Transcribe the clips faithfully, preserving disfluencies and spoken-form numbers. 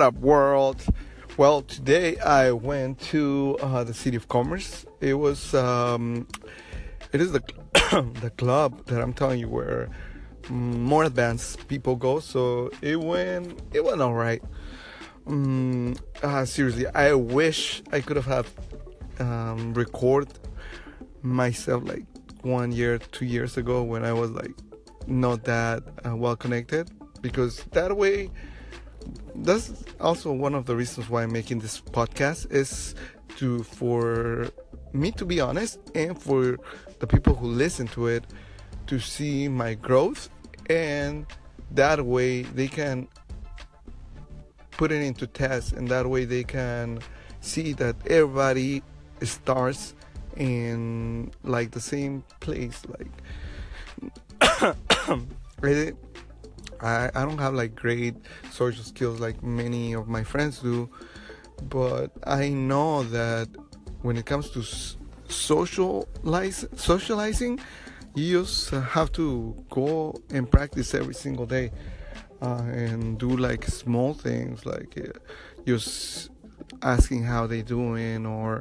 up, world? Well, today I went to uh, the City of Commerce. It was, um, it is the the club that I'm telling you where more advanced people go. So it went, it went all right. Um, uh, seriously, I wish I could have had um, record myself like one year, two years ago when I was like not that uh, well connected, because that way, that's also one of the reasons why I'm making this podcast, is to for me to be honest, and for the people who listen to it to see my growth, and that way they can put it into test, and that way they can see that everybody starts in like the same place. Like I, I don't have like great social skills like many of my friends do, but I know that when it comes to socialize, socializing, you just have to go and practice every single day, uh, and do like small things like uh, just asking how they doing, or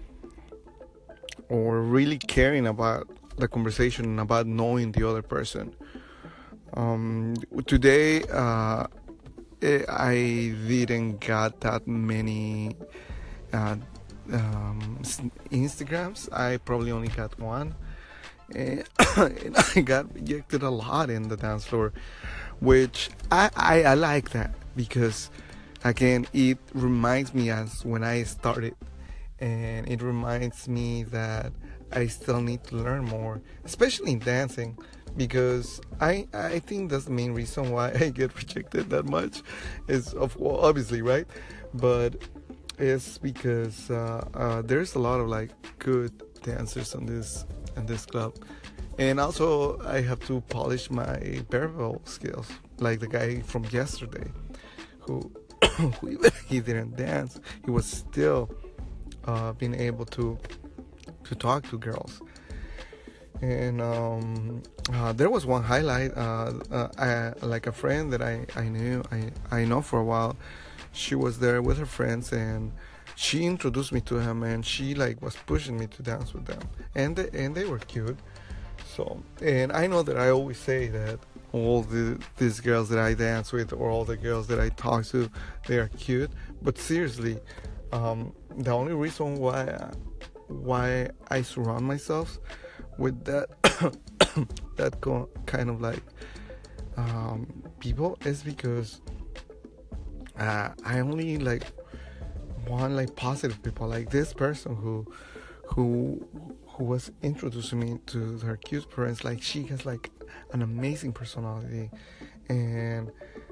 or really caring about the conversation and about knowing the other person. Um, today, uh, I didn't got that many uh, um, Instagrams. I probably only got one, and, and I got rejected a lot in the dance floor, which I, I, I like that, because again, it reminds me as when I started, and it reminds me that I still need to learn more, especially in dancing, because I I think that's the main reason why I get rejected that much, is of well, obviously, right, but it's because uh, uh, there's a lot of like good dancers on this in this club, and also I have to polish my barrel skills, like the guy from yesterday, who who even he didn't dance, he was still uh, being able to to talk to girls. And um, uh, there was one highlight, uh, uh, I, like a friend that I, I knew, I, I know for a while. She was there with her friends, and she introduced me to him, and she like was pushing me to dance with them, and they, and they were cute. So, and I know that I always say that all the these girls that I dance with, or all the girls that I talk to, they are cute. But seriously, um, the only reason why why I surround myself with that that co- kind of like um, people is because uh, I only like want like positive people, like this person who who who was introducing me to her cute parents. Like, she has like an amazing personality, and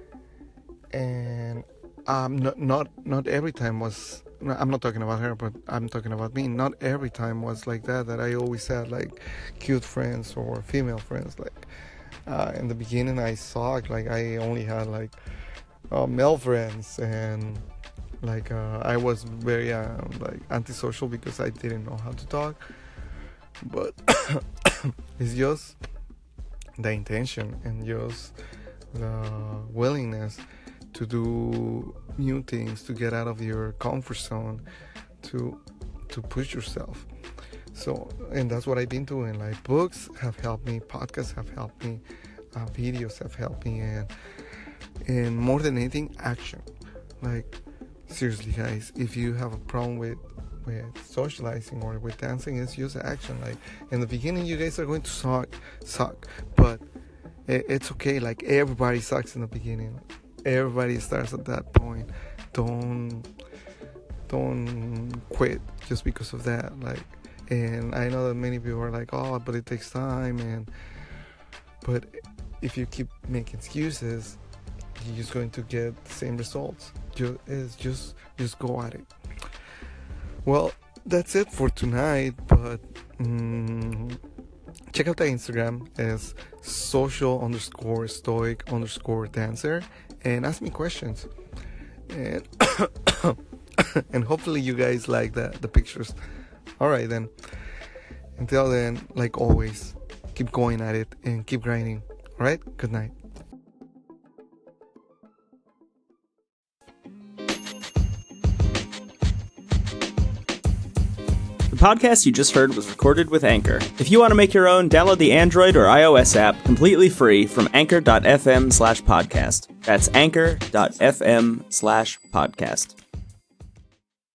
and um not not not every time was, I'm not talking about her, but I'm talking about me. Not every time was like that. That I always had like cute friends or female friends. Like uh, in the beginning, I sucked. Like, I only had like uh, male friends, and like uh, I was very uh, like antisocial because I didn't know how to talk. But it's just the intention and just the willingness to do new things, to get out of your comfort zone, to to push yourself. So, and that's what I've been doing. Like, books have helped me, podcasts have helped me, uh, videos have helped me, and and more than anything, action. Like, seriously, guys, if you have a problem with with socializing or with dancing, it's just action. Like, in the beginning, you guys are going to suck, suck, but it, it's okay. Like, everybody sucks in the beginning. Everybody starts at that point. Don't don't quit just because of that. Like, and I know that many people are like, oh, but it takes time, and but if you keep making excuses, you're just going to get the same results. Just is just just go at it. Well, that's it for tonight. But um, check out the Instagram as social underscore stoic underscore dancer, and ask me questions. And and hopefully you guys like the, the pictures. Alright then. Until then, like always, keep going at it and keep grinding. Alright? Good night. The podcast you just heard was recorded with Anchor. If you want to make your own, download the Android or iOS app completely free from anchor.fm slash podcast. That's anchor.fm slash podcast.